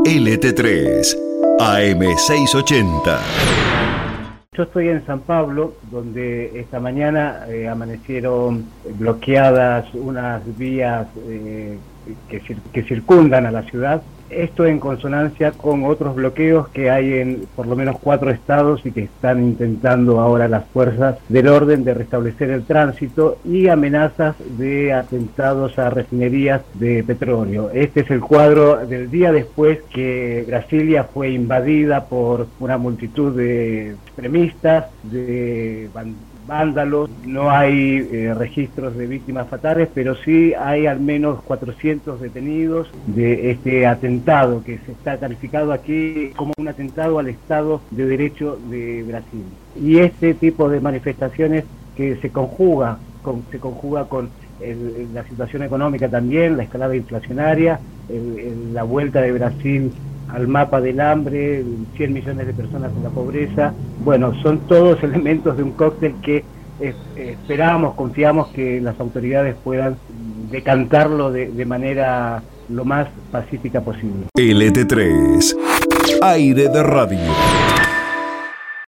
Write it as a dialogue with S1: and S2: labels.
S1: LT3, AM680.
S2: Yo estoy en San Pablo, donde esta mañana amanecieron bloqueadas unas vías que circundan a la ciudad. Esto en consonancia con otros bloqueos que hay en por lo menos 4 estados y que están intentando ahora las fuerzas del orden de restablecer el tránsito y amenazas de atentados a refinerías de petróleo. Este es el cuadro del día después que Brasilia fue invadida por una multitud de extremistas, de vándalos. No hay registros de víctimas fatales, pero sí hay al menos 400 detenidos de este atentado que se está calificado aquí como un atentado al Estado de Derecho de Brasil. Y este tipo de manifestaciones que se conjuga con la situación económica también, la escalada inflacionaria, la vuelta de Brasil al mapa del hambre, 100 millones de personas en la pobreza. Bueno, son todos elementos de un cóctel que esperamos, confiamos que las autoridades puedan decantarlo de manera lo más pacífica posible.
S1: LT3, aire de radio.